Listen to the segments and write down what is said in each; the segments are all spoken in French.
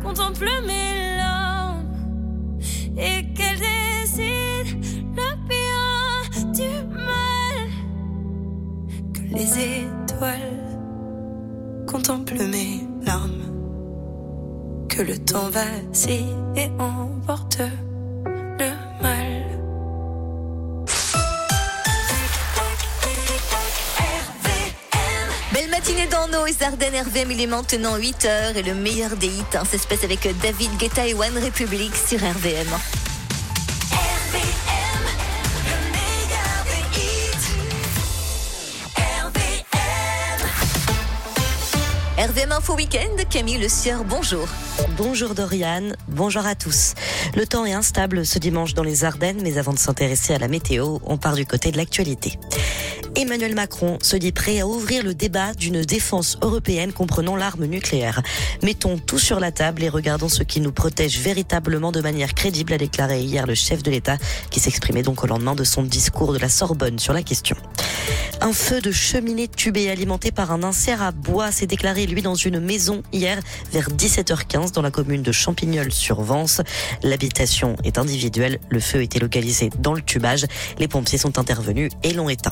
contemple mes larmes et qu'elle décide le bien du mal. Que les étoiles contemplent mes larmes, que le temps vacille et emporte le mal. Belle matinée dans nos Ardennes, RVM, il est maintenant 8h et le meilleur des hits, ça se passe avec David Guetta et One Republic sur RVM. RVM Info Week-end, Camille Le Sieur, bonjour. Bonjour Doriane, bonjour à tous. Le temps est instable ce dimanche dans les Ardennes, mais avant de s'intéresser à la météo, on part du côté de l'actualité. Emmanuel Macron se dit prêt à ouvrir le débat d'une défense européenne comprenant l'arme nucléaire. Mettons tout sur la table et regardons ce qui nous protège véritablement de manière crédible, a déclaré hier le chef de l'État, qui s'exprimait donc au lendemain de son discours de la Sorbonne sur la question. Un feu de cheminée tubée alimenté par un insert à bois s'est déclaré, lui, dans une maison hier vers 17h15 dans la commune de Champignol-sur-Vence. L'habitation est individuelle. Le feu était localisé dans le tubage. Les pompiers sont intervenus et l'ont éteint.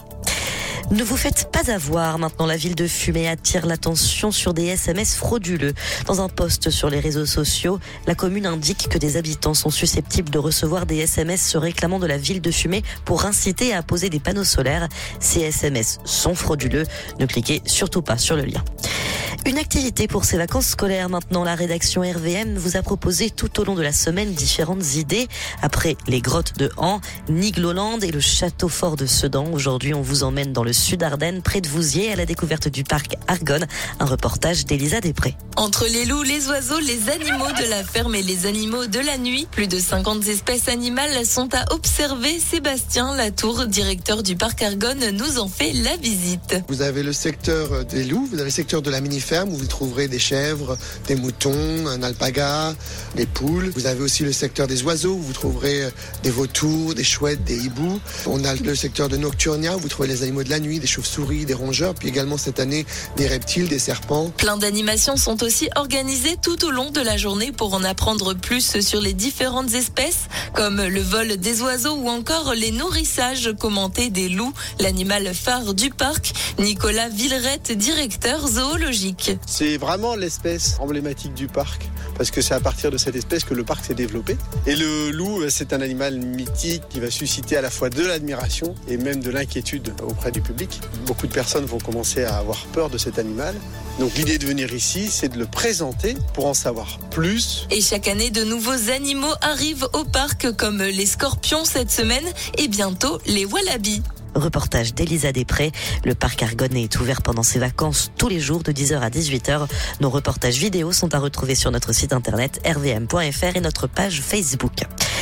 Ne vous faites pas avoir. Maintenant, la ville de Fumay attire l'attention sur des SMS frauduleux. Dans un post sur les réseaux sociaux, la commune indique que des habitants sont susceptibles de recevoir des SMS se réclamant de la ville de Fumay pour inciter à poser des panneaux solaires. Ces SMS sont frauduleux. Ne cliquez surtout pas sur le lien. Une activité pour ces vacances scolaires. Maintenant, la rédaction RVM vous a proposé tout au long de la semaine différentes idées. Après les grottes de Han, Nigloland et le château fort de Sedan, aujourd'hui on vous emmène dans le sud Ardennes, près de Vouziers, à la découverte du parc Argonne. Un reportage d'Elisa Després. Entre les loups, les oiseaux, les animaux de la ferme et les animaux de la nuit, plus de 50 espèces animales sont à observer. Sébastien Latour, directeur du parc Argonne, nous en fait la visite. Vous avez le secteur des loups, vous avez le secteur de la mini-ferme où vous trouverez des chèvres, des moutons, un alpaga, des poules. Vous avez aussi le secteur des oiseaux où vous trouverez des vautours, des chouettes, des hiboux. On a le secteur de Nocturnia où vous trouvez les animaux de la nuit, des chauves-souris, des rongeurs, puis également cette année des reptiles, des serpents. Plein d'animations sont aussi organisées tout au long de la journée pour en apprendre plus sur les différentes espèces, comme le vol des oiseaux ou encore les nourrissages commentés des loups, l'animal phare du parc. Nicolas Villerette, directeur zoologique. C'est vraiment l'espèce emblématique du parc, parce que c'est à partir de cette espèce que le parc s'est développé. Et le loup, c'est un animal mythique qui va susciter à la fois de l'admiration et même de l'inquiétude auprès du public. Beaucoup de personnes vont commencer à avoir peur de cet animal. Donc l'idée de venir ici, c'est de le présenter pour en savoir plus. Et chaque année, de nouveaux animaux arrivent au parc, comme les scorpions cette semaine et bientôt les wallabies. Reportage d'Elisa Després. Le parc Argonne est ouvert pendant ses vacances tous les jours de 10h à 18h. Nos reportages vidéo sont à retrouver sur notre site internet rvm.fr et notre page Facebook.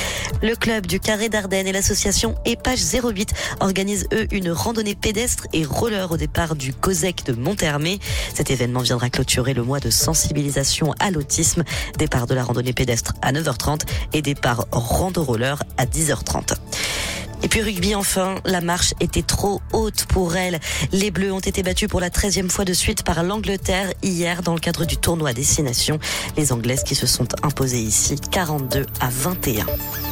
Le club du Carré d'Ardennes et l'association Épage 08 organisent, eux, une randonnée pédestre et roller au départ du COSEC de Montermé. Cet événement viendra clôturer le mois de sensibilisation à l'autisme. Départ de la randonnée pédestre à 9h30 et départ rando-roller à 10h30. Et puis rugby, enfin, la marche était trop haute pour elle. Les Bleus ont été battus pour la 13e fois de suite par l'Angleterre hier dans le cadre du tournoi Destination. Les Anglaises qui se sont imposées ici 42-21.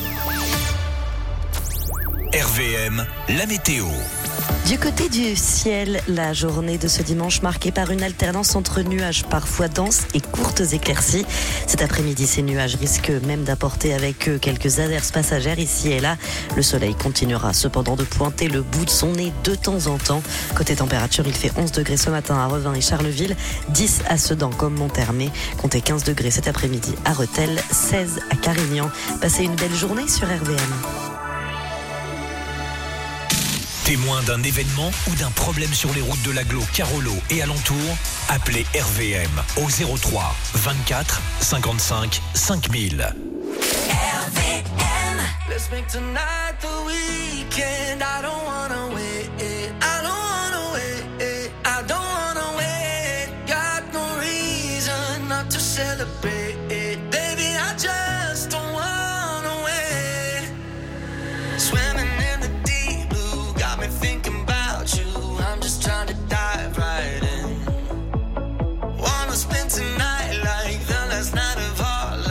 RVM, la météo. Du côté du ciel, la journée de ce dimanche marquée par une alternance entre nuages parfois denses et courtes éclaircies. Cet après-midi, ces nuages risquent même d'apporter avec eux quelques averses passagères ici et là. Le soleil continuera cependant de pointer le bout de son nez de temps en temps. Côté température, il fait 11 degrés ce matin à Revin et Charleville, 10 à Sedan comme Montermé, comptez 15 degrés cet après-midi à Rethel, 16 à Carignan. Passez une belle journée sur RVM. Témoin d'un événement ou d'un problème sur les routes de l'Agglo, Carolo et alentours, appelez RVM au 03 24 55 5000. RVM. Let's make tonight the weekend. I don't wanna wait. I don't wanna wait. I don't wanna wait. Got no reason not to celebrate. Baby, I just don't wanna wait. Swimming in the deep blue got me thinking about you. I'm just trying to dive right in. Wanna spend tonight like the last night of our lives.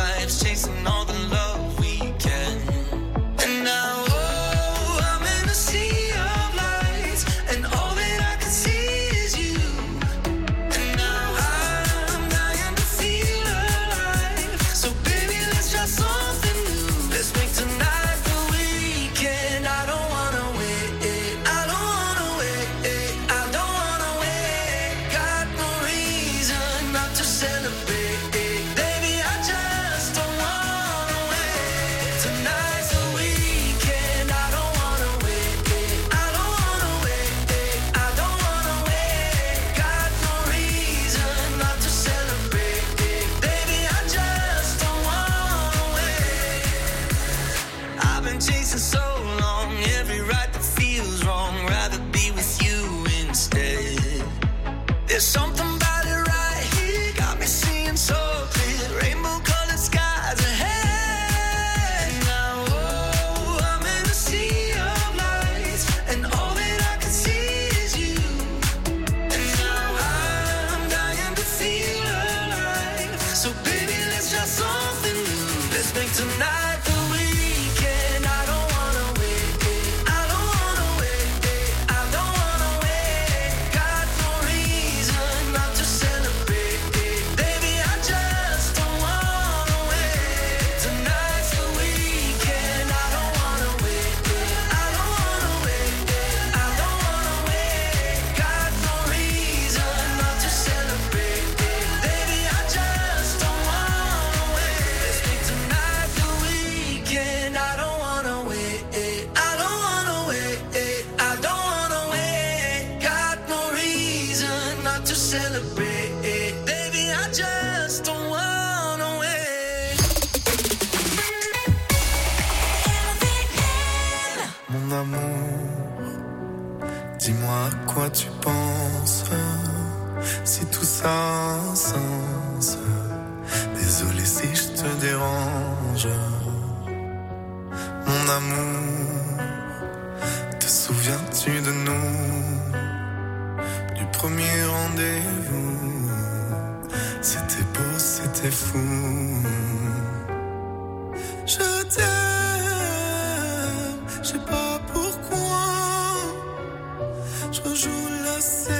Dis-moi à quoi tu penses, si tout ça a un sens. Désolé si je te dérange. Mon amour, te souviens-tu de nous, du premier rendez-vous? C'était beau, c'était fou. Je t'aime, je sais pas pourquoi. Je rejoue la scène,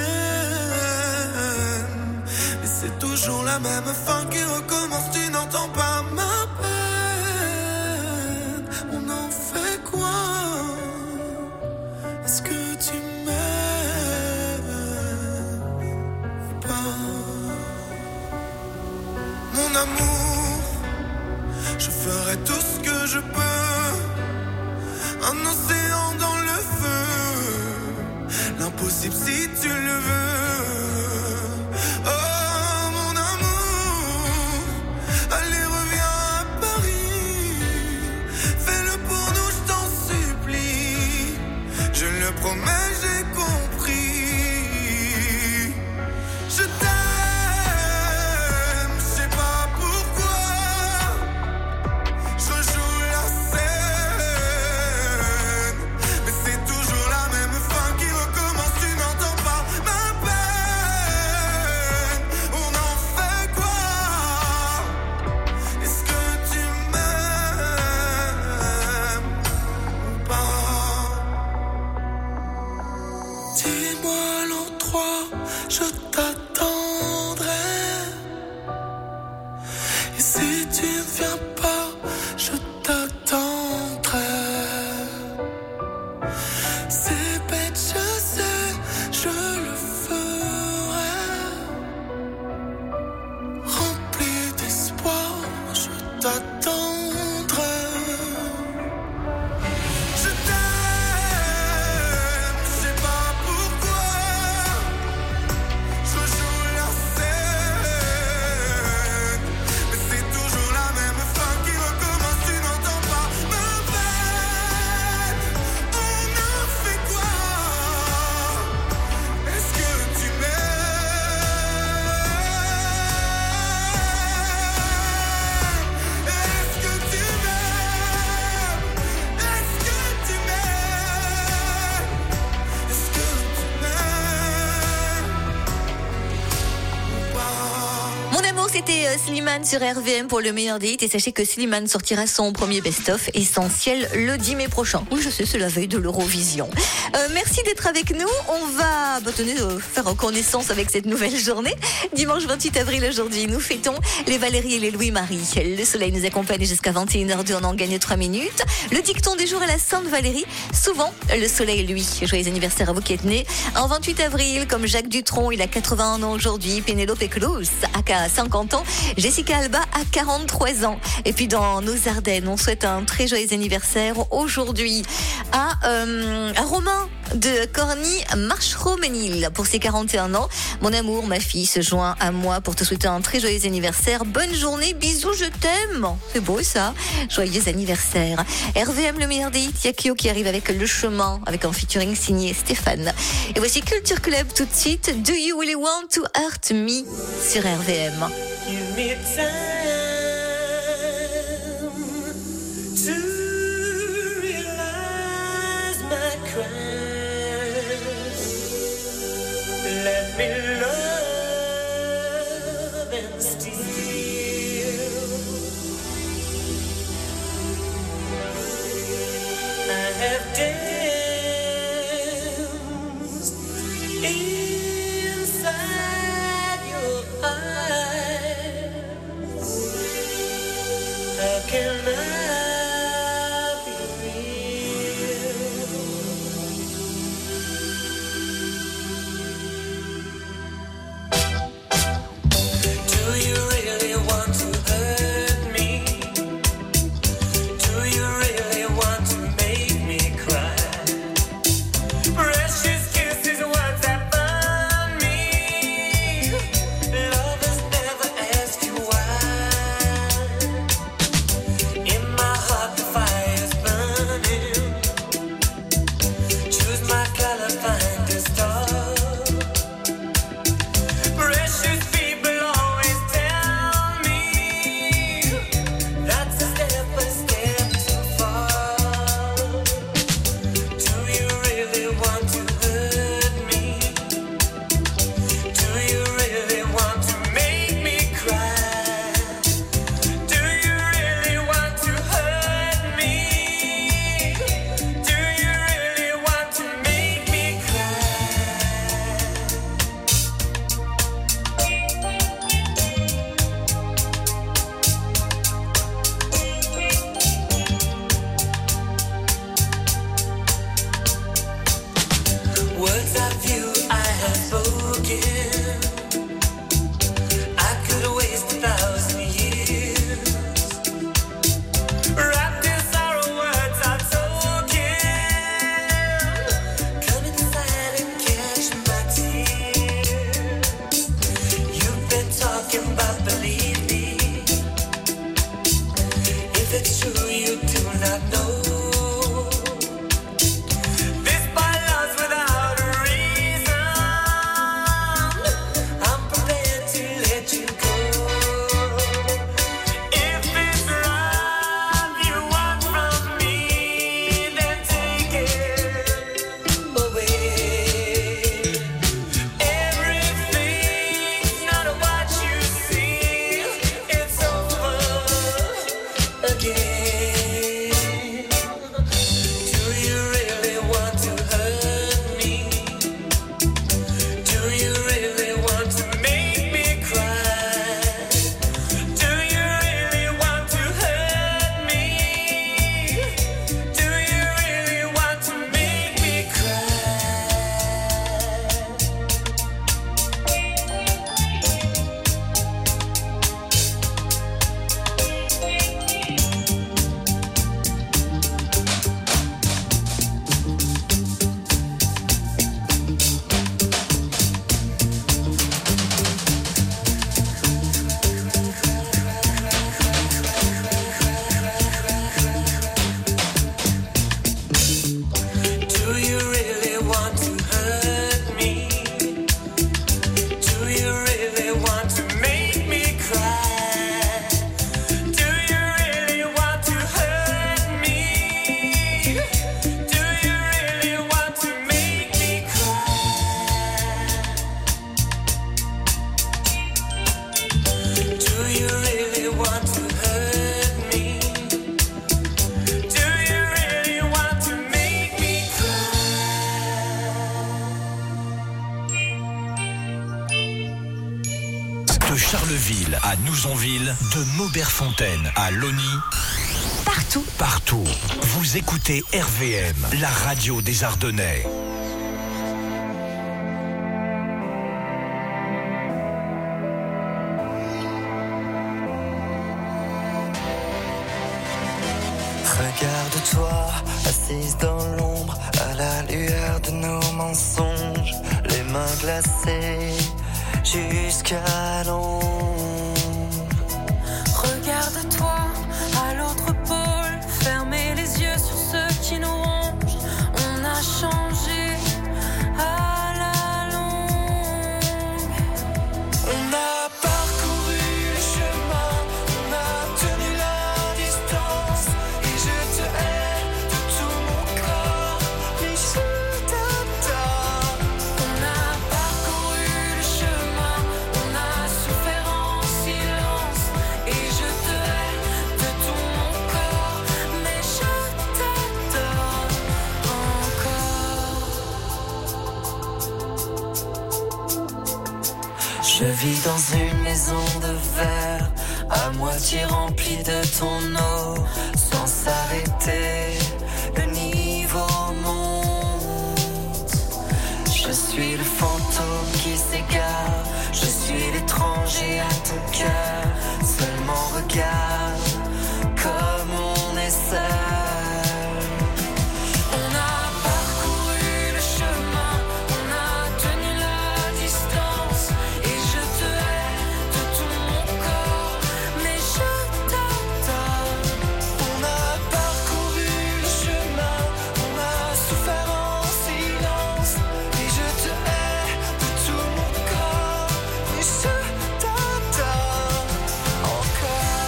mais c'est toujours la même fin qui recommence. Tu n'entends pas ma peine. On en fait quoi? Est-ce que tu m'aimes ou pas? Mon amour, je ferai tout ce que je peux. Un océan dans le feu, l'impossible si tu le veux. Oh mon amour, allez reviens à Paris. Fais-le pour nous, je t'en supplie. Je le promets, j'ai compris. Je t'aime, je sais pas pourquoi. Je rejoue la scène, mais c'est toujours la même fin qui recommence. Tu n'entends pas ma peine. On en fait quoi? Est-ce que tu m'aimes ou pas? Dis-moi l'endroit, je t'attendrai. Et si tu ne viens pas, je t'attendrai. C'est bête, je sais, je le ferai. Rempli d'espoir, je t'attendrai. Je t'aime, je sais pas pourquoi. Je rejoue la scène, mais c'est toujours la même fin qui recommence. Tu n'entends pas ma peine. On en fait quoi? Est-ce que tu m'aimes? Est-ce que tu m'aimes? Est-ce que tu m'aimes? Est-ce que tu m'aimes ou pas? Mon amour, c'était Slimane sur RVM pour le meilleur des hits. Et sachez que Slimane sortira son premier best-of Essentiel le 10 mai prochain. Oui, je sais, c'est la veille de l'Eurovision. Merci d'être avec nous. On va faire connaissance avec cette nouvelle journée. Dimanche 28 avril aujourd'hui, nous fêtons les Valérie et les Louis-Marie. Le soleil nous accompagne jusqu'à 21h02, on en gagne 3 minutes. Le dicton du jour est la Sainte Valérie. Souvent, le soleil, lui. Joyeux anniversaire à vous qui êtes nés en 28 avril, comme Jacques Dutronc, il a 81 ans aujourd'hui. Pénélope Cruz a 50 ans. Jessica Alba a 43 ans. Et puis dans nos Ardennes, on souhaite un très joyeux anniversaire aujourd'hui à Romain de Corny Marchereau-Ménil pour ses 41 ans. Mon amour, ma fille se joint à moi pour te souhaiter un très joyeux anniversaire. Bonne journée, bisous, je t'aime. C'est beau ça. Joyeux anniversaire. RVM, le meilleur des hits. Yakio qui arrive avec Le Chemin, avec un featuring signé Stéphane. Et voici Culture Club tout de suite. Do you really want to hurt me sur RVM. Give me time to realize my crimes. Let me love and steal. I have danced inside your eyes. How can I be real? Do you really Is it true you do not know? This my love's without a reason. I'm prepared to let you go. If it's love you want from me, then take it away. Everything's not what you see. It's over again. Do you really want to hurt me? Do you really want to make me cry? Do you really want to hurt me? Do you really want to make me cry? Do you really want to hurt me? Do you really want to make me cry? Do you really want to hurt me? Do you really want to make me cry? Do you really want to hurt me? Do you really want to make me De Charleville à Nouzonville, de Mauberfontaine à Logny, partout, vous écoutez RVM, la radio des Ardennais. Regarde-toi, assise dans l'ombre, à la lueur de nos mensonges, les mains glacées jusqu'à l'ombre. Regarde-toi à l'autre pôle, fermez les yeux sur ceux qui nous rongent. On a changé à la longue. On a parcouru le chemin, on a tenu la distance, et je te hais de tout mon corps, mais je t'adore. On a parcouru le chemin, on a souffert en silence, et je te hais de tout mon corps, mais je t'adore encore. Je vis dans une maison de verre, à moitié remplie de ton eau, sans s'arrêter, le niveau monte. Je suis le fantôme qui s'égare, je suis l'étranger à ton cœur, seulement regarde comme on est seul. On a parcouru le chemin, on a tenu la distance, et je te hais de tout mon corps, mais je t'adore. On a parcouru le chemin, on a souffert en silence, et je te hais de tout mon corps, mais je t'adore encore.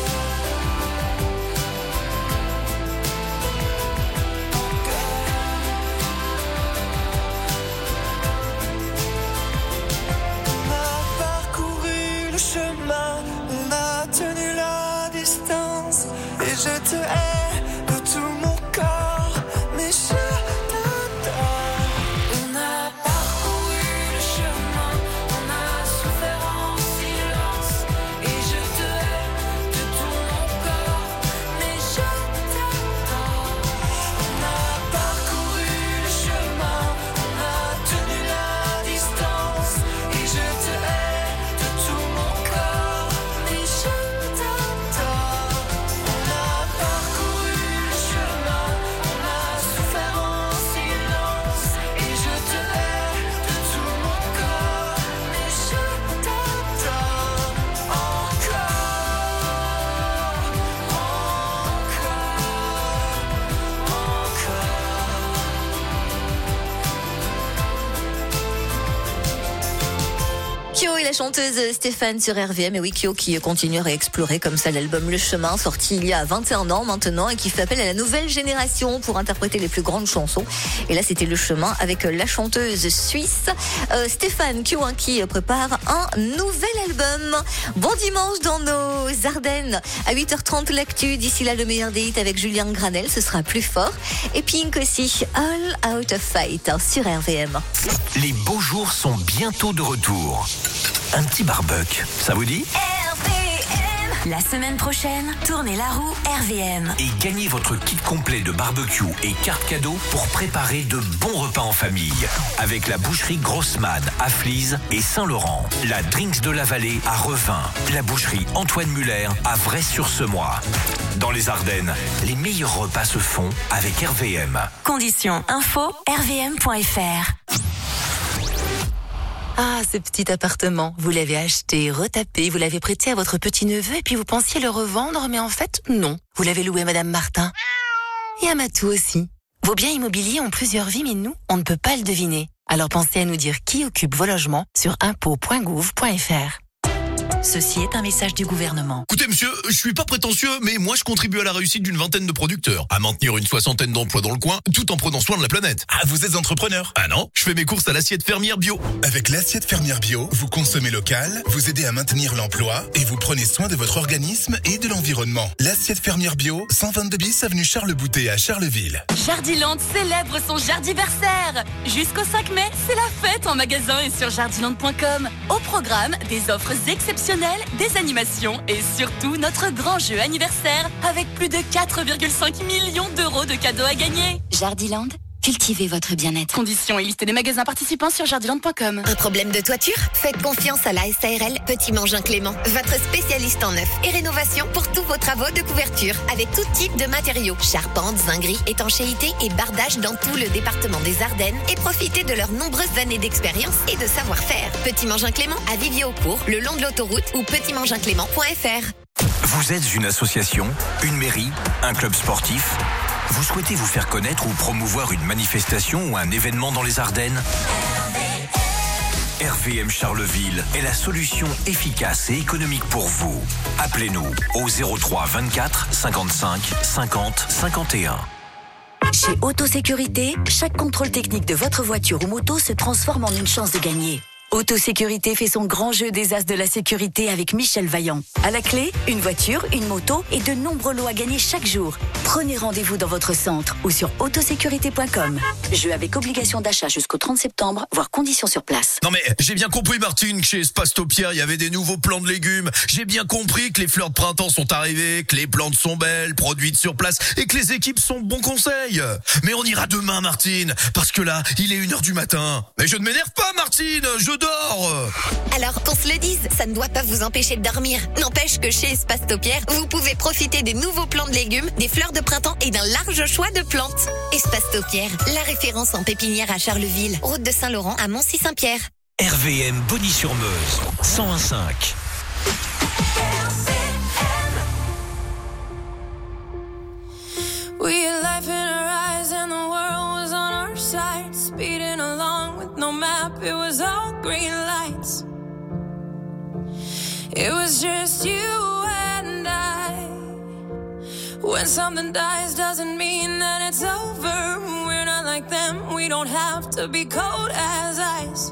On a parcouru le chemin, on a tenu la distance, et je te hais de tout mon corps, mais je t'adore. On a parcouru le chemin, on a souffert en silence, et je te hais de tout mon corps, mais je t'adore. On a parcouru le chemin, on a tenu la distance, et je te hais de tout mon corps, mais je t'adore. chanteuse Stéphane sur RVM et Wikio qui continue à explorer comme ça l'album Le Chemin, sorti il y a 21 ans maintenant et qui fait appel à la nouvelle génération pour interpréter les plus grandes chansons. Et là, c'était Le Chemin avec la chanteuse suisse Stéphane Kyo qui prépare un nouvel album. Bon dimanche dans nos Ardennes. À 8h30, l'actu. D'ici là, le meilleur des hits avec Julien Granel. Ce sera plus fort. Et Pink aussi. All Out of Fight sur RVM. Les beaux jours sont bientôt de retour. Un petit barbecue, ça vous dit ? La semaine prochaine, tournez la roue RVM. Et gagnez votre kit complet de barbecue et carte cadeau pour préparer de bons repas en famille. Avec la boucherie Grossman à Flize et Saint-Laurent. La Drinks de la Vallée à Revin. La boucherie Antoine Muller à Vresse-sur-Semois. Dans les Ardennes, les meilleurs repas se font avec RVM. Conditions info rvm.fr. Ah, ce petit appartement, vous l'avez acheté, retapé, vous l'avez prêté à votre petit-neveu et puis vous pensiez le revendre, mais en fait, non. Vous l'avez loué à Madame Martin. Et à Matou aussi. Vos biens immobiliers ont plusieurs vies, mais nous, on ne peut pas le deviner. Alors pensez à nous dire qui occupe vos logements sur impôts.gouv.fr. Ceci est un message du gouvernement. Écoutez monsieur, je suis pas prétentieux, mais moi je contribue à la réussite d'une vingtaine de producteurs, à maintenir une 60aine d'emplois dans le coin, tout en prenant soin de la planète. Ah, vous êtes entrepreneur? Ah non, je fais mes courses à l'assiette fermière bio. Avec l'assiette fermière bio, vous consommez local, vous aidez à maintenir l'emploi et vous prenez soin de votre organisme et de l'environnement. L'assiette fermière bio, 122 bis avenue Charles Boutet à Charleville. Jardiland célèbre son jardiversaire. Jusqu'au 5 mai, c'est la fête en magasin et sur jardiland.com. Au programme, des offres exceptionnelles, des animations et surtout notre grand jeu anniversaire avec plus de 4,5 millions d'euros de cadeaux à gagner. Jardiland, cultivez votre bien-être. Conditions et liste des magasins participants sur jardiland.com. Un problème de toiture? Faites confiance à la SARL Petit Mangin Clément, votre spécialiste en neuf et rénovation pour tous vos travaux de couverture avec tout type de matériaux, charpente, zinguerie, étanchéité et bardage dans tout le département des Ardennes et profitez de leurs nombreuses années d'expérience et de savoir-faire. Petit Mangin Clément à Vivier-au-Court, le long de l'autoroute ou petitmanginclément.fr. Vous êtes une association, une mairie, un club sportif ? Vous souhaitez vous faire connaître ou promouvoir une manifestation ou un événement dans les Ardennes ? RVM Charleville est la solution efficace et économique pour vous. Appelez-nous au 03 24 55 50 51. Chez Autosécurité, chaque contrôle technique de votre voiture ou moto se transforme en une chance de gagner. Autosécurité fait son grand jeu des as de la sécurité avec Michel Vaillant. À la clé, une voiture, une moto et de nombreux lots à gagner chaque jour. Prenez rendez-vous dans votre centre ou sur autosécurité.com. Jeu avec obligation d'achat jusqu'au 30 septembre, voire conditions sur place. Non mais j'ai bien compris Martine que chez Spastopia il y avait des nouveaux plants de légumes. J'ai bien compris que les fleurs de printemps sont arrivées, que les plantes sont belles, produites sur place et que les équipes sont de bons conseils. Mais on ira demain Martine, parce que là il est 1h du matin. Mais je ne m'énerve pas Martine, je dors. Alors qu'on se le dise, ça ne doit pas vous empêcher de dormir. N'empêche que chez Espacetopierre, vous pouvez profiter des nouveaux plants de légumes, des fleurs de printemps et d'un large choix de plantes. Espacetopierre, la référence en pépinière à Charleville, route de Saint-Laurent à Moncy-Saint-Pierre. RVM Bonny-sur-Meuse, 101.5. We had life in our eyes and the world was on our side, speeding along with no map, it was all green lights. It was just you and I. When something dies doesn't mean that it's over. We're not like them, we don't have to be cold as ice.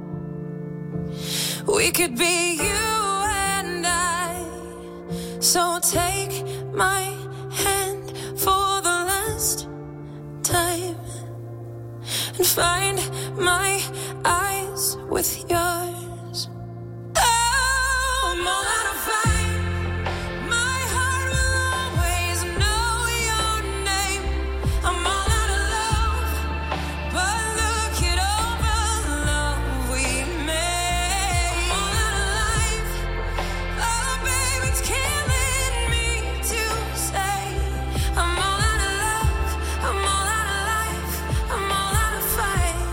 We could be you and I. So take my hand for the last time and find my eyes with yours. Oh, I'm all out of fight. My heart will always know your name. I'm all out of love, but look at all the love we made. I'm all out of life. Oh, baby, it's killing me to say. I'm all out of love. I'm all out of life. I'm all out of fight.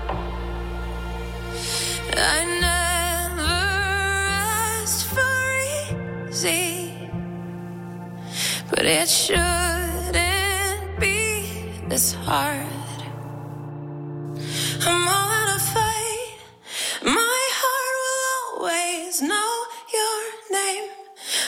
I never asked for easy, but it shouldn't be this hard. I'm all out of fight. My heart will always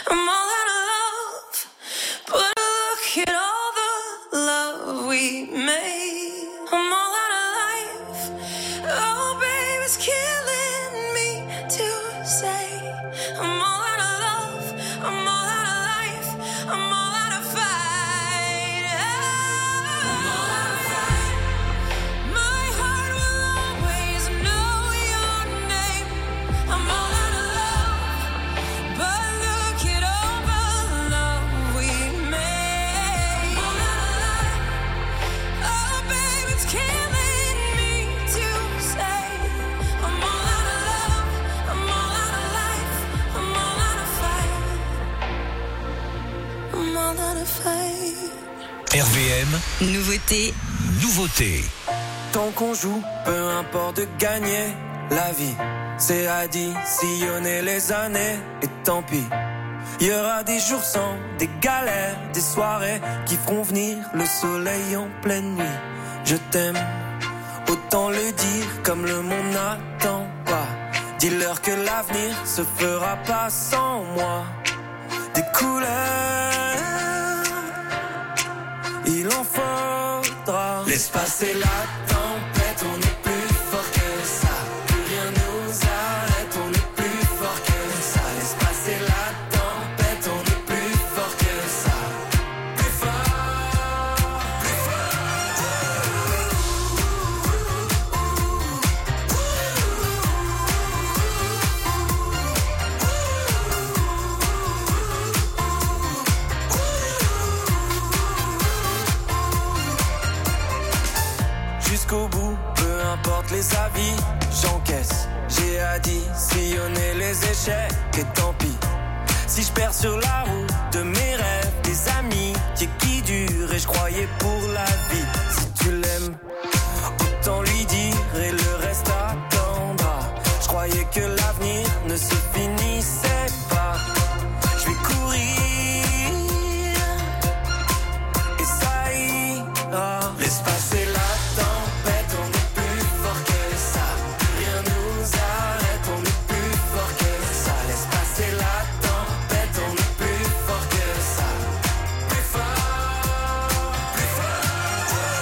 I'm all out of love, but look at all the love we made. I'm all out of life. Oh, baby, it's killing me to say. I'm all out of love. I'm all out of life. I'm all out of fight. I'm all out of fight. My heart will always know your name. I'm all out of love, but look at all the love we made. I'm all out of life. Oh, baby, it's killing me to say. I'm all out of love. I'm all out of life. I'm all out of fight. I'm all out of fight. RVM, nouveauté. Tant qu'on joue, peu importe de gagner la vie, c'est additionner les années et tant pis. Il y aura des jours sans, des galères, des soirées qui feront venir le soleil en pleine nuit. Je t'aime, autant le dire comme le monde n'attend pas. Dis-leur que l'avenir se fera pas sans moi. Des couleurs, il en faudra. Laisse passer la tempête, on est plus fort que ça. Plus rien nous arrête, on est plus fort que ça. Laisse passer la tempête, on est plus fort que ça. Plus fort, plus jusqu'au bout, peu importe les avis, j'encaisse. J'ai additionné les échecs et tant pis. Si je perds sur la route de mes rêves, des amis qui durent et je croyais pour la vie. Si tu l'aimes, autant lui dire et le reste attendra. Je croyais que l'avenir ne se finissait pas. Je vais courir et ça ira. Laisse passer la tempête, on est plus fort que ça. Rien nous arrête, on est plus fort que ça. Laisse passer la tempête, on est plus fort que ça. Plus fort, plus fort.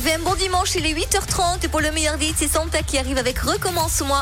RVM, bon dimanche, il est 8h30 et pour le meilleur beat, c'est Santa qui arrive avec Recommence-moi.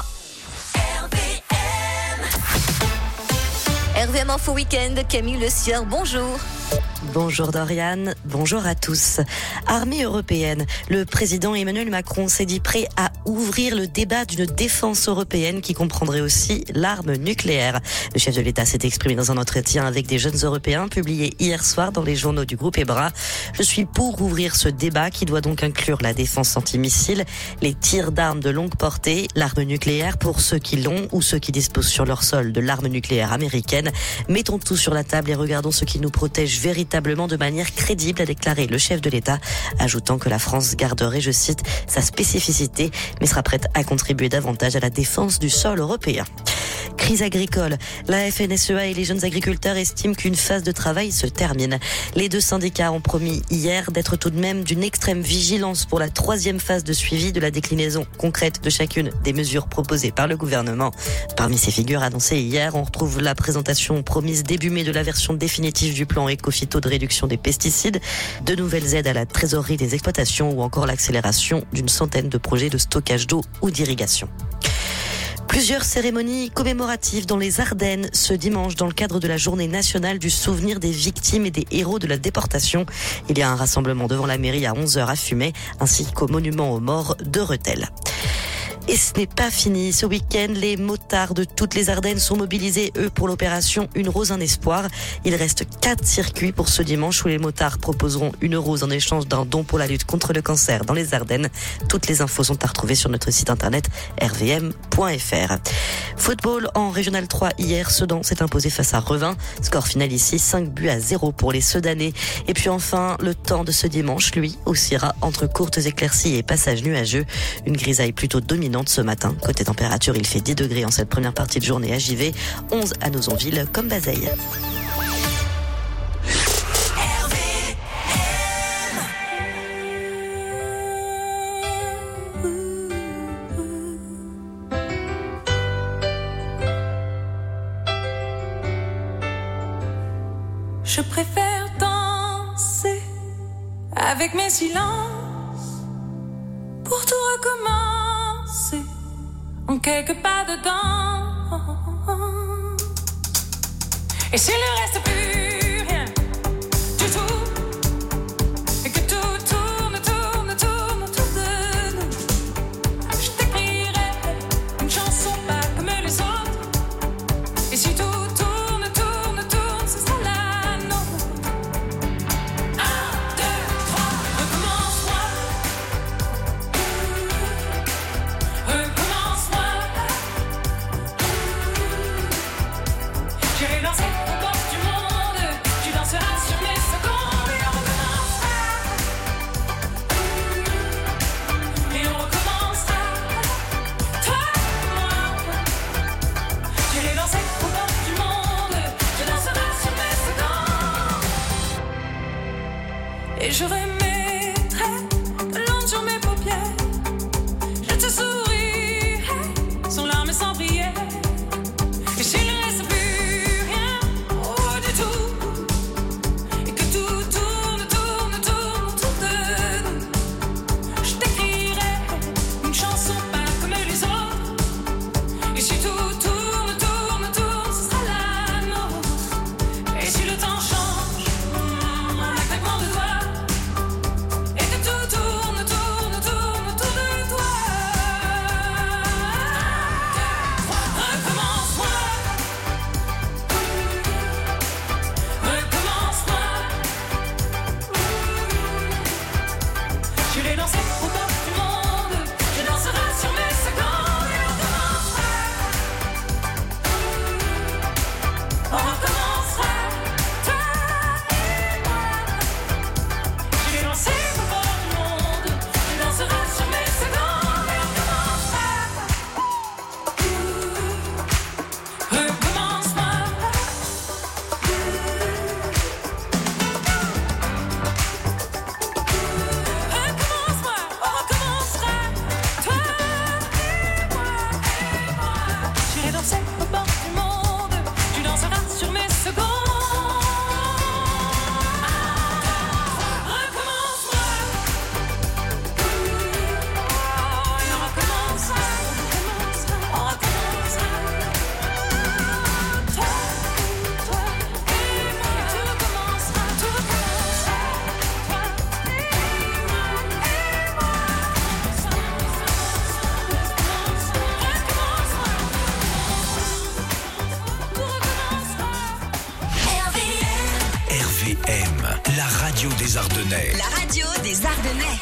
RVM Info Week-end, Camille Le Sieur, bonjour. Bonjour Dorian, bonjour à tous. Armée européenne, le président Emmanuel Macron s'est dit prêt à ouvrir le débat d'une défense européenne qui comprendrait aussi l'arme nucléaire. Le chef de l'État s'est exprimé dans un entretien avec des jeunes Européens publié hier soir dans les journaux du groupe EBRA. Je suis pour ouvrir ce débat qui doit donc inclure la défense antimissile, les tirs d'armes de longue portée, l'arme nucléaire pour ceux qui l'ont ou ceux qui disposent sur leur sol de l'arme nucléaire américaine. Mettons tout sur la table et regardons ce qui nous protège véritablement de manière crédible, a déclaré le chef de l'État, ajoutant que la France garderait, je cite, sa spécificité, mais sera prête à contribuer davantage à la défense du sol européen. Crise agricole. La FNSEA et les jeunes agriculteurs estiment qu'une phase de travail se termine. Les deux syndicats ont promis hier d'être tout de même d'une extrême vigilance pour la troisième phase de suivi de la déclinaison concrète de chacune des mesures proposées par le gouvernement. Parmi ces figures annoncées hier, on retrouve la présentation promise début mai de la version définitive du plan éco-phyto de réduction des pesticides, de nouvelles aides à la trésorerie des exploitations ou encore l'accélération d'une centaine de projets de stockage d'eau ou d'irrigation. Plusieurs cérémonies commémoratives dans les Ardennes ce dimanche dans le cadre de la journée nationale du souvenir des victimes et des héros de la déportation. Il y a un rassemblement devant la mairie à 11h à Fumay ainsi qu'au monument aux morts de Rethel. Et ce n'est pas fini. Ce week-end, les motards de toutes les Ardennes sont mobilisés, eux, pour l'opération Une rose, un espoir. Il reste 4 circuits pour ce dimanche où les motards proposeront une rose en échange d'un don pour la lutte contre le cancer dans les Ardennes. Toutes les infos sont à retrouver sur notre site internet rvm.fr. Football en Régional 3 hier, Sedan s'est imposé face à Revin. Score final ici, 5-0 pour les Sedanais. Et puis enfin, le temps de ce dimanche, lui, oscillera entre courtes éclaircies et passages nuageux. Une grisaille plutôt dominante ce matin. Côté température, il fait 10 degrés en cette première partie de journée à Givet, 11 à Nozonville comme Bazeille. Je préfère danser avec mes silences pour tout recommencer en quelques pas dedans. Et s'il ne reste plus rien du tout, et que tout tourne autour de nous, je t'écrirai une chanson pas comme les autres. Et si tout tourne, ce sera la nôtre. 1, 2, 3, recommence-moi. J'irai danser aux portes du monde, tu danseras sur mes secondes et on recommencera. Et on recommencera, toi et moi. J'irai danser aux portes du monde, tu danseras sur mes secondes. Et je remettrai de l'encre sur mes paupières, je te sourirai sans larmes et sans prière. Et s'il ne reste plus rien, oh du tout, et que tout tourne autour de nous, je t'écrirai une chanson pas comme les autres. Et si tout tourne, ce sera la nôtre. Et si le temps change, en un claquement de doigts, RVM, la radio des Ardennais. La radio des Ardennais.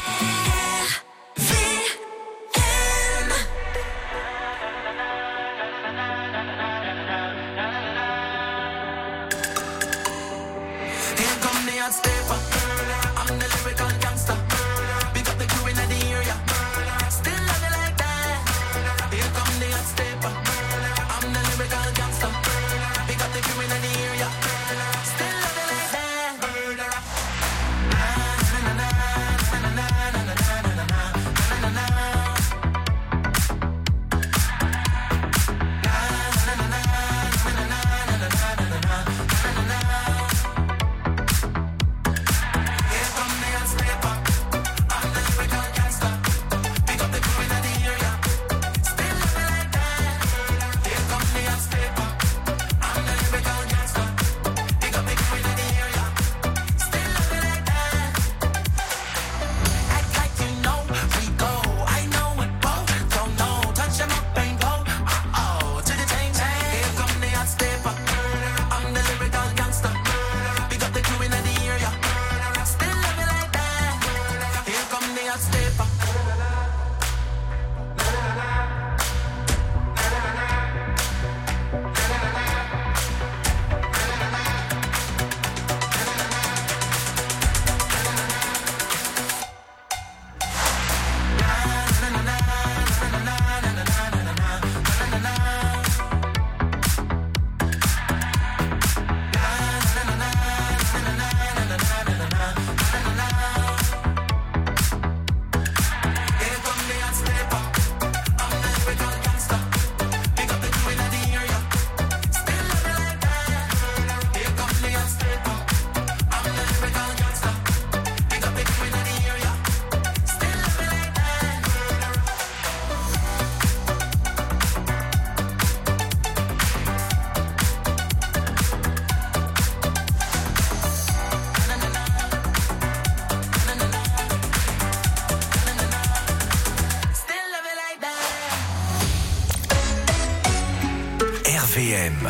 RVM.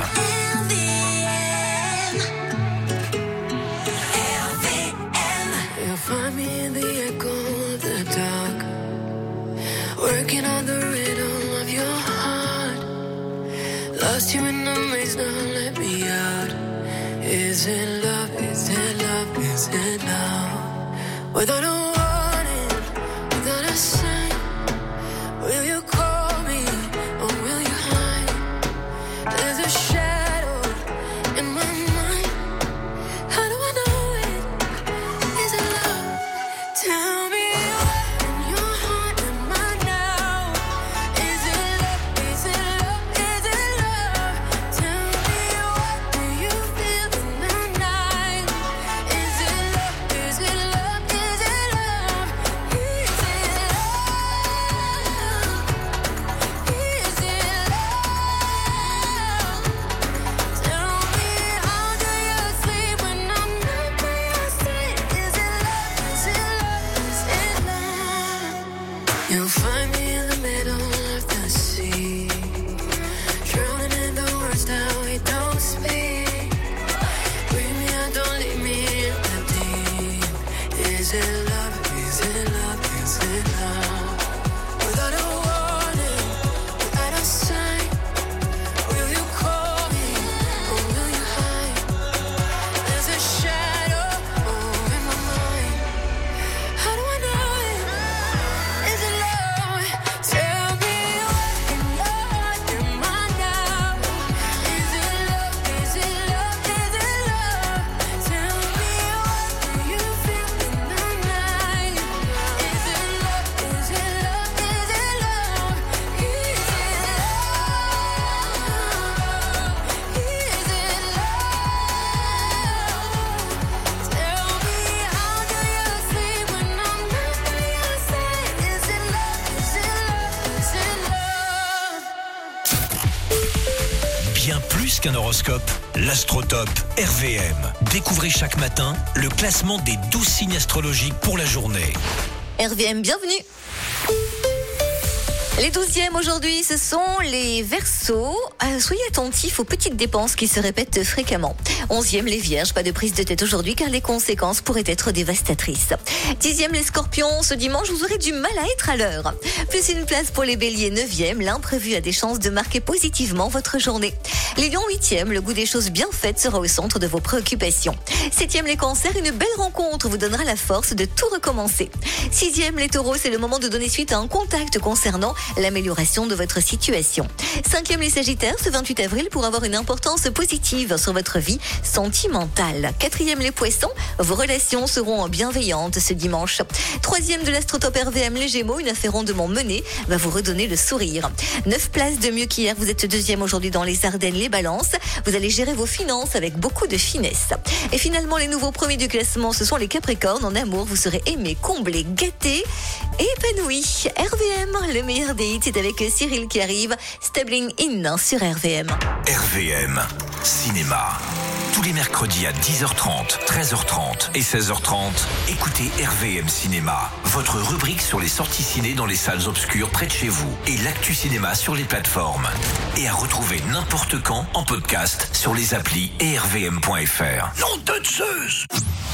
You'll find me in the echo of the dark, working on the rhythm of your heart. Lost you in the maze, now let me out. Is it love? Is it love? Is it love? Without a warning, without a sign, will you call me or will you hide? There's a shadow in my mind. How do I know it? Is it love? Tell me what in your heart am I now? Is it love? Is it love? Is it love? Tell me what do you feel in the night? Is it love? Is it love? Is it love? Is it love? Is it love? Tell me how do you sleep when I'm not by your side? Is it love? Is it love? Is it love? You'll find me in the middle of the sea, drowning in the words that we don't speak. Bring me out, don't leave me in the deep. Is it love? Is it love? Is it love? Without a warning, without a sign, will you call me or will you hide? There's a shadow over my mind. How do I know it? Is it love? Tell me what in your heart am I now? Is it love? Is it love? Is it love? Tell me what do you feel in the night? Is it love? Is it love? Is it love? Is it love? Is it love? Tell me how do you sleep when I'm not by your side? Is it love? Is it love? Is it love? Bien plus qu'un horoscope, l'Astrotop RVM. Découvrez chaque matin le classement des 12 signes astrologiques pour la journée. RVM, bienvenue. Les 12e aujourd'hui, ce sont les Verseaux. Soyez attentifs aux petites dépenses qui se répètent fréquemment. 11e, les Vierges, pas de prise de tête aujourd'hui car les conséquences pourraient être dévastatrices. 10e, les Scorpions, ce dimanche, vous aurez du mal à être à l'heure. Plus une place pour les Béliers. 9e, l'imprévu a des chances de marquer positivement votre journée. Les Lions, 8e, le goût des choses bien faites sera au centre de vos préoccupations. 7e, les Cancers, une belle rencontre vous donnera la force de tout recommencer. 6e, les Taureaux, c'est le moment de donner suite à un contact concernant l'amélioration de votre situation. 5e, les Sagittaires, ce 28 avril pour avoir une importance positive sur votre vie sentimentale. 4e, les Poissons, vos relations seront bienveillantes ce dimanche. 3e de l'astrotope RVM, les Gémeaux, une affaire rondement menée va vous redonner le sourire. 9 places de mieux qu'hier, vous êtes 2e aujourd'hui dans les Ardennes, les Balances. Vous allez gérer vos finances avec beaucoup de finesse. Et finalement, les nouveaux premiers du classement, ce sont les Capricornes. En amour, vous serez aimé, comblé, gâté et épanoui. RVM, le meilleur des hits, c'est avec Cyril qui arrive. Stabling In sur RVM. RVM, cinéma. Tous les mercredis à 10h30, 13h30 et 16h30, écoutez RVM Cinéma, votre rubrique sur les sorties ciné dans les salles obscures près de chez vous et l'actu cinéma sur les plateformes. Et à retrouver n'importe quand en podcast sur les applis et rvm.fr. Nom de Zeus!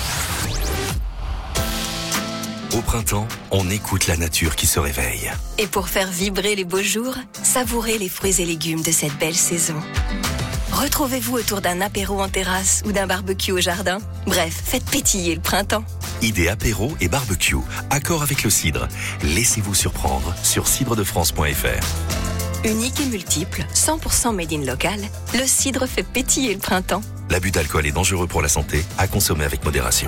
Au printemps, on écoute la nature qui se réveille. Et pour faire vibrer les beaux jours, savourez les fruits et légumes de cette belle saison. Retrouvez-vous autour d'un apéro en terrasse ou d'un barbecue au jardin. Bref, faites pétiller le printemps. Idée apéro et barbecue, accord avec le cidre. Laissez-vous surprendre sur cidredefrance.fr. Unique et multiple, 100% made in local, le cidre fait pétiller le printemps. L'abus d'alcool est dangereux pour la santé, à consommer avec modération.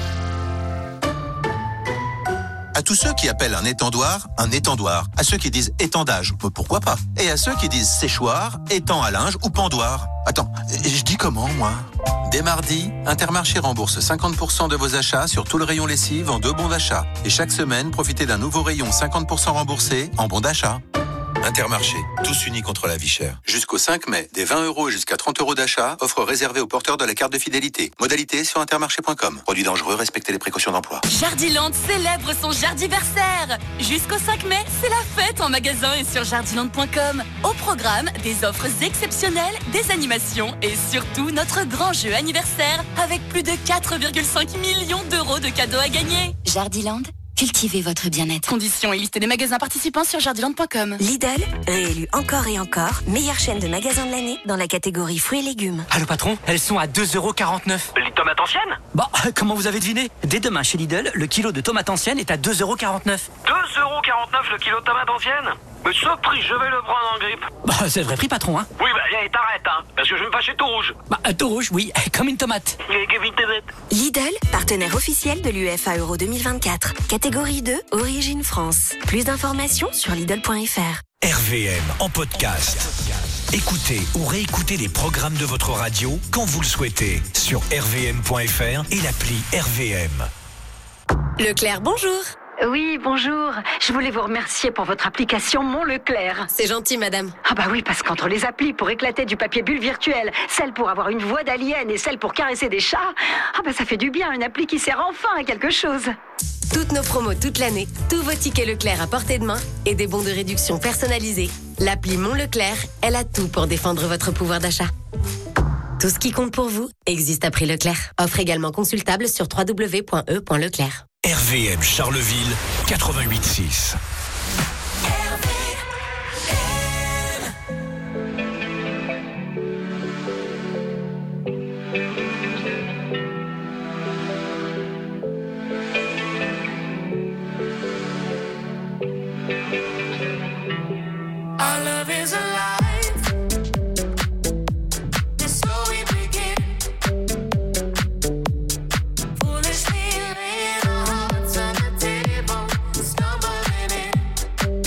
À tous ceux qui appellent un étendoir, à ceux qui disent étendage, pourquoi pas, et à ceux qui disent séchoir, étang à linge ou pendoir. Attends, je dis comment, moi ? Dès mardi, Intermarché rembourse 50% de vos achats sur tout le rayon lessive en 2 bons d'achat. Et chaque semaine, profitez d'un nouveau rayon 50% remboursé en bons d'achat. Intermarché, tous unis contre la vie chère. Jusqu'au 5 mai, des 20 € et jusqu'à 30 € d'achat, offre réservée aux porteurs de la carte de fidélité. Modalité sur intermarché.com. Produit dangereux, respectez les précautions d'emploi. Jardiland célèbre son Jardiversaire. Jusqu'au 5 mai, c'est la fête en magasin et sur jardiland.com. Au programme, des offres exceptionnelles, des animations et surtout notre grand jeu anniversaire avec plus de 4,5 millions d'euros de cadeaux à gagner. Jardiland, cultivez votre bien-être. Conditions et liste des magasins participants sur jardiland.com. Lidl, réélu encore et encore, meilleure chaîne de magasins de l'année dans la catégorie fruits et légumes. Allô patron, elles sont à 2,49 €. Les tomates anciennes ? Bah, comment vous avez deviné ? Dès demain chez Lidl, le kilo de tomates anciennes est à 2,49 €. 2,49 € le kilo de tomates anciennes ? Mais ce prix, je vais le prendre en grippe. Bah, c'est le vrai prix patron, hein. Oui, bah, allez, t'arrêtes, hein, parce que je vais me fâcher tout rouge. Bah, tout rouge, oui, comme une tomate. Comme une tomate. Lidl, partenaire officiel de l'UEFA Euro 2024. Catégorie 2, Origine France. Plus d'informations sur Lidl.fr. RVM en podcast. Écoutez ou réécoutez les programmes de votre radio quand vous le souhaitez sur rvm.fr et l'appli RVM. Leclerc, bonjour. Oui, bonjour. Je voulais vous remercier pour votre application Mon Leclerc. C'est gentil, madame. Ah bah oui, parce qu'entre les applis pour éclater du papier bulle virtuel, celle pour avoir une voix d'alien et celle pour caresser des chats, ah bah ça fait du bien, une appli qui sert enfin à quelque chose. Toutes nos promos toute l'année, tous vos tickets Leclerc à portée de main et des bons de réduction personnalisés. L'appli Mon Leclerc, elle a tout pour défendre votre pouvoir d'achat. Tout ce qui compte pour vous existe à prix Leclerc. Offre également consultable sur www.e.leclerc. RVM Charleville 88.6. Our love is alive. And so we begin. Foolishly laying our hearts on the table, stumbling in.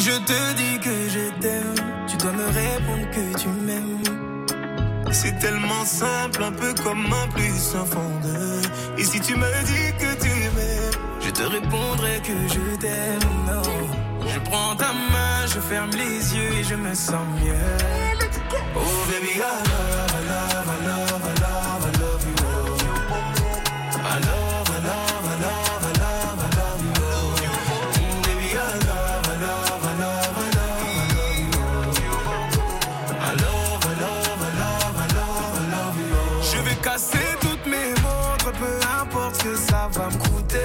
je te dis que je t'aime, tu dois me répondre que tu m'aimes. C'est tellement simple, un peu comme un plus un fond de. Et si tu me dis que tu m'aimes, je te répondrai que je t'aime. Non. Je prends ta main, je ferme les yeux et je me sens mieux. Oh baby, I love, I love, I love, I love, I love you. I love, I love, I love, I love, I love you. Baby, I love, I love, I love, I love, I love you. I love, I love, I love, I love, I love you. Je vais casser toutes mes montres, peu importe ce que ça va me coûter.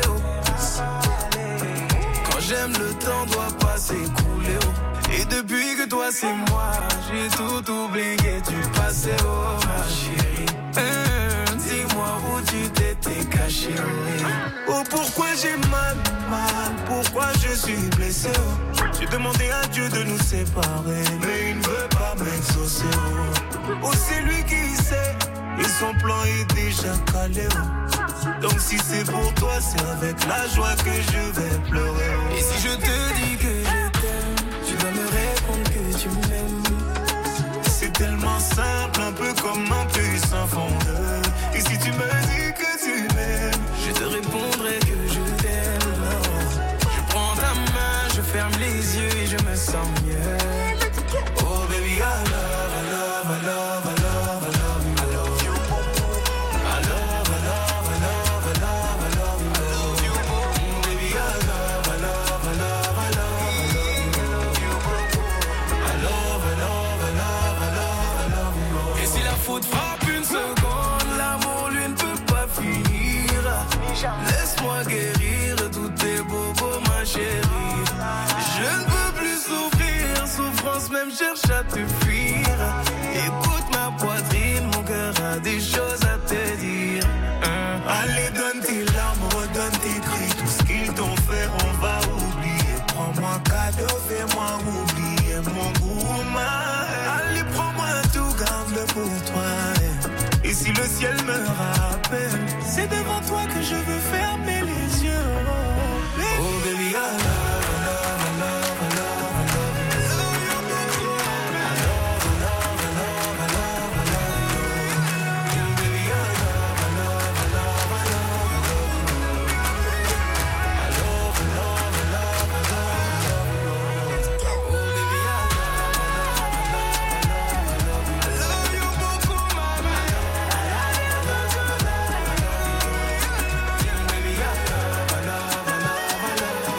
Quand j'aime, le temps doit pas s'écouler. Et depuis que toi c'est moi, j'ai tout oublié du passé, oh ma chérie. Dis-moi où tu t'étais caché, oh pourquoi j'ai mal, pourquoi je suis blessé, oh. J'ai demandé à Dieu de nous séparer, mais il ne veut pas m'exaucer, oh c'est lui qui sait, et son plan est déjà calé, oh. Donc si c'est pour toi, c'est avec la joie que je vais pleurer, oh. Et si je te dis que je t'aime, tu dois me répondre que tu m'aimes. C'est tellement simple, un peu comme un puissant fondeur. Et si tu me dis que tu m'aimes, je te répondrai que je t'aime. Je prends ta main, je ferme les yeux et je me sens mieux. Oh baby, I love, I love, I love, I love, I love you. I love you. I love, I love, I love, I love, I love you. Baby, I love, I love, I love, I love. Et si la faute frappe une seconde, l'amour lui ne peut pas finir. Laisse-moi guérir tous tes bobos, ma chérie. Je ne peux plus souffrir, souffrance même cherche à te fuir. Écoute ma poitrine, mon cœur a des choses à te dire. Allez, donne tes larmes, redonne tes cris. Tout ce qu'ils t'ont fait, on va oublier. Prends-moi cadeau, fais-moi oublier mon gourmand. Allez, prends-moi tout, garde-le pour toi. Et si le ciel me rappelle, c'est devant toi que je veux fermer les yeux. Oh baby, I love, I love, I love, I love, I love you. I love, I love, I love, I love, I love you. Baby, I love, I love, I love, I love, I love you. I love, I love, I love, I love, I love you. Oh baby, I love, I love, I love, I love you beaucoup, mama. I love you beaucoup, mama. Baby, I love, I love, I love, I love you.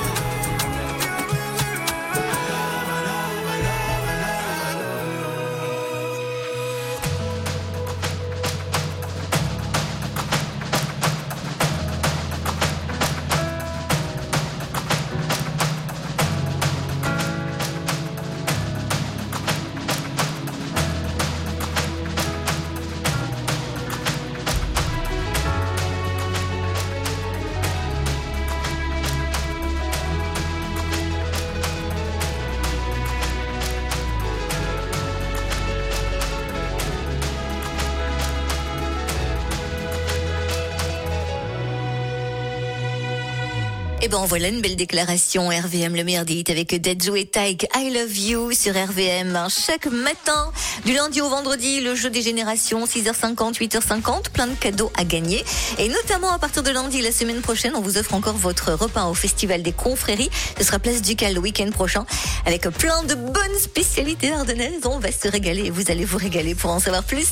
Et ben voilà une belle déclaration. RVM, le meilleur des hits avec Deadjo et Taïk, I Love You sur RVM. Chaque matin, du lundi au vendredi, le jeu des générations, 6h50, 8h50, plein de cadeaux à gagner. Et notamment à partir de lundi, la semaine prochaine, on vous offre encore votre repas au Festival des Confréries. Ce sera Place du Cal le week-end prochain avec plein de bonnes spécialités ardennaises. On va se régaler et vous allez vous régaler. Pour en savoir plus,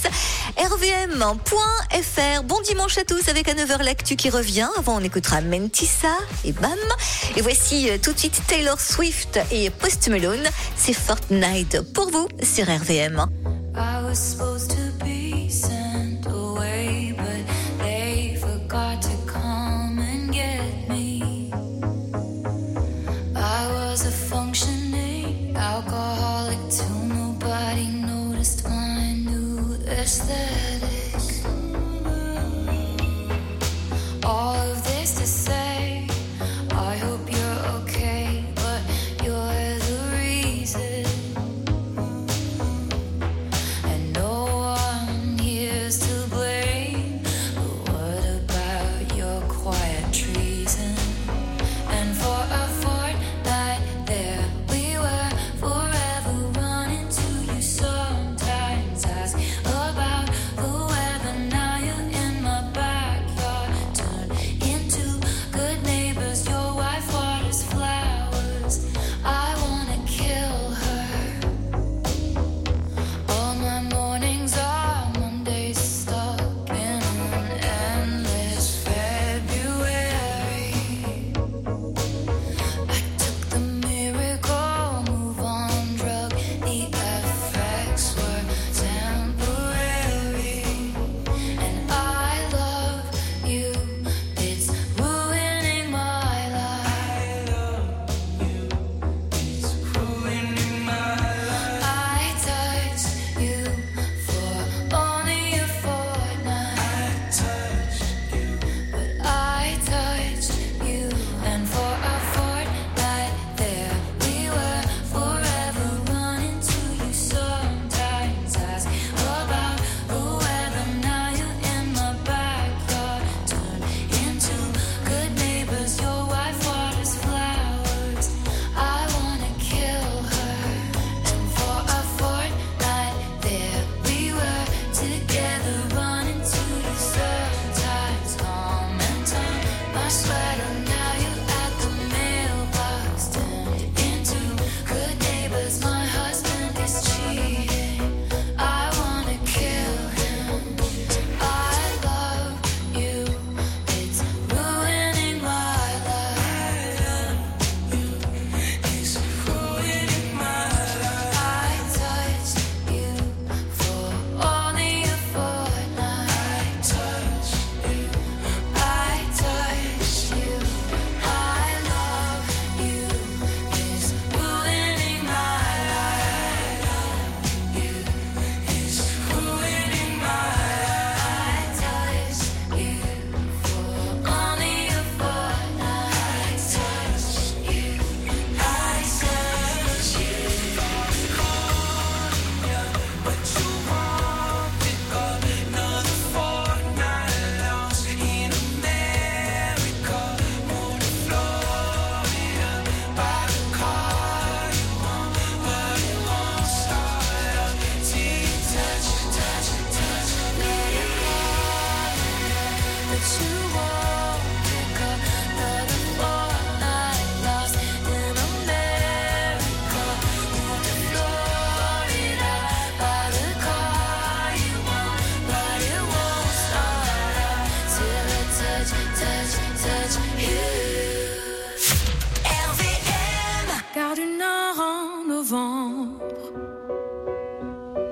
rvm.fr. Bon dimanche à tous avec à 9h l'actu qui revient. Avant, on écoutera Mentissa et bam. Et voici tout de suite Taylor Swift et Post Malone. C'est Fortnite pour vous sur RVM. I was supposed to be sent away, but they forgot to come and get me. I was a functioning alcoholic till nobody noticed my new aesthetic. All of this to say, I hope you're okay, but you're the reason. And no one here's to blame. But what about your quiet treason? And for a fortnight there we were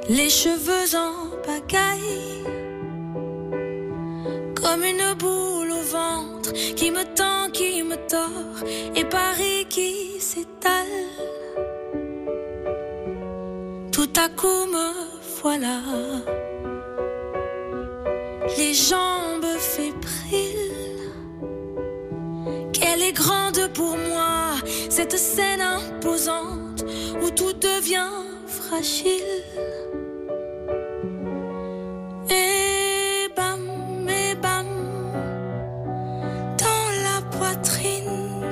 les cheveux en pagaille, comme une boule au ventre qui me tend, qui me tord, et Paris qui s'étale. Tout à coup me voilà, les jambes fébriles. Qu'elle est grande pour moi, cette scène imposante où tout devient fragile. Et bam, dans la poitrine.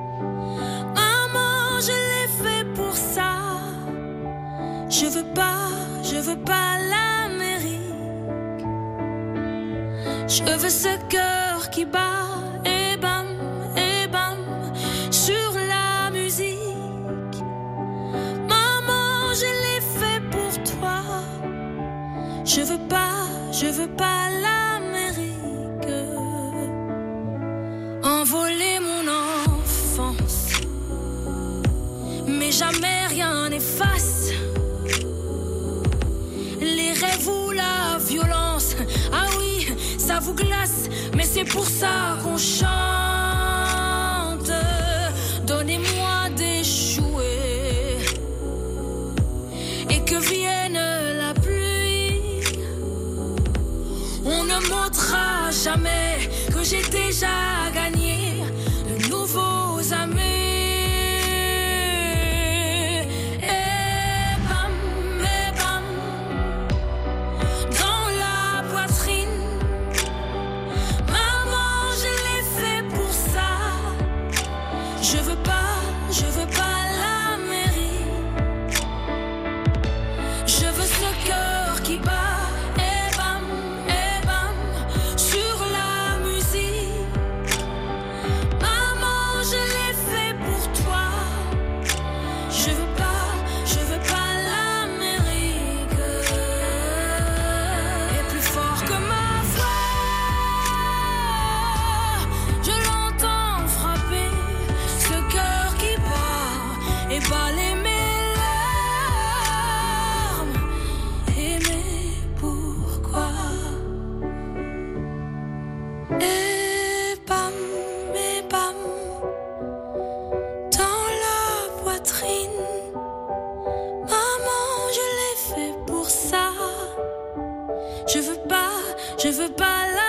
Maman, je l'ai fait pour ça. Je veux pas l'Amérique. Je veux ce cœur qui bat. Et bam, sur la musique. Maman, je l'ai fait pour toi. Je veux pas l'Amérique. Envoler mon enfance, mais jamais rien n'efface les rêves ou la violence. Ah oui, ça vous glace, mais c'est pour ça qu'on chante. Donnez-moi des jouets et que vienne la pluie. On ne montrera jamais que j'ai déjà gagné de nouveaux amis. Et bam, dans la poitrine. Maman, je l'ai fait pour ça. Je veux pas l'Amérique. Je veux ce cœur qui bat. Et bam, sur la musique. Maman, je l'ai fait pour toi. Je veux pas l'Amérique. Et plus fort que ma voix, je l'entends frapper ce cœur qui bat et balayer mes larmes. Mais pourquoi? Et bam, dans la poitrine. Maman, je l'ai fait pour ça. Je veux pas la